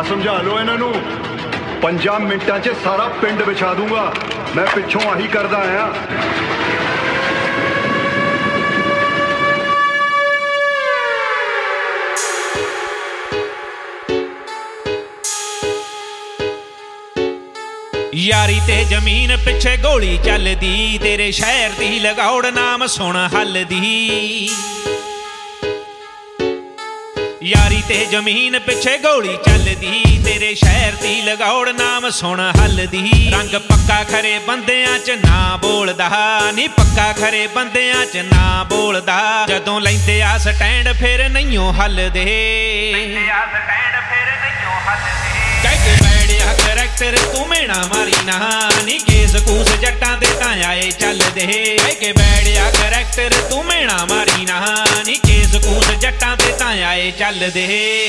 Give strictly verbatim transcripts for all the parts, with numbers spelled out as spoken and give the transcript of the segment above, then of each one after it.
आ समझा लो इन्हों पंजा मिनटां च सारा पिंड विछा दूंगा। मैं पिछों आही करदा आया। यारी ते जमीन पिछे गोली चलदी, तेरे शहर दी लगौड़ नाम सुन हलदी। यारी ते जमीन पिछे गोली चलदी, तेरे शहर दी लगौड़ नाम सुन हलदी। रंग पक्का खरे बंदियां च ना बोलदा, नी पक्का खरे बंदियां च ना बोलदा। जदों लैंदे आ स्टैंड फिर नहियों हलदे, लैंदे आ स्टैंड फिर नहियों हलदे। कहके बैठिया करैक्टर तू मेना मारी ना, नी केस कूस जट्टां दे तां आए चलदे। कहके बैठिया करैक्टर तू मेना मारी ना, नी केस कूस जट्टां दे तां आए चलदे।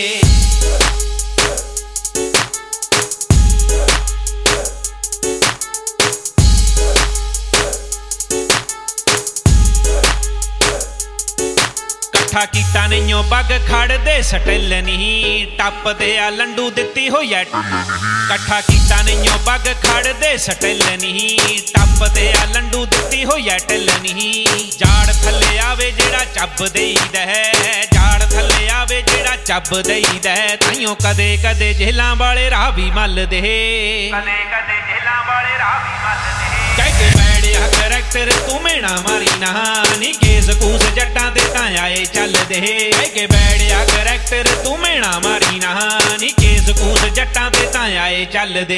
कट्ठा कीता नहीं पग खड़ दे सटिल नी, टप दे आ लंडू दिती हो या। कट्ठा कीता नहीं पग खड़ दे सटिल नी, टप दे आ लंडू दिती हो या टिल नी। जाड़ थले आवे जेड़ा चब देईदा है, जाड़ थले आवे जेड़ा चब देईदा है। ताइयों कदे कदे जेलां वाले राह भी मल दे, कदे कदे जेलां वाले राह भी मल दे। कहके बैठिया करैक्टर तू मेना मारी ना, नी केस कूस जट्टां दे तां आए चलदे। कहके बैठिया करैक्टर तू मेना मारी ना, नी केस कूस जट्टां दे तां आए चलदे।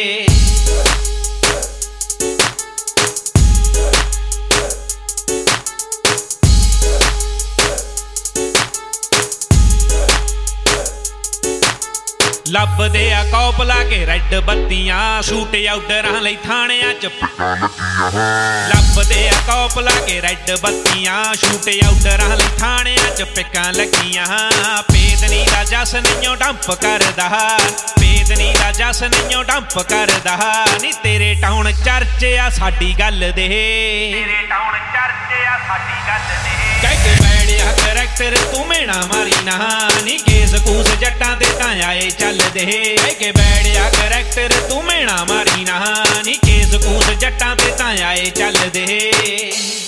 लभदे आ कौप ला के रेड बत्तियां, शूट आउटरां लई थाणियां च। लभदे आ कौप ला के रेड बत्तियां, शूट आउटरां लई थाणियां च पिकां लगियां। पेदनी दा जस नहियों डंप करदा, पेदनी दा जस नहियों डंप करदा। नी तेरे टाउन चर्च आ साडी गल दे, तेरे टाउन चर्च आ साडी गल दे। कहके बैठिया करैक्टर तू मेना मारी ना, नी केस कूस जट्टां दे तां आए चलदे। कहके बैठिया करैक्टर तू मेना मारी ना, नी केस कूस जट्टां दे तां आए चलदे।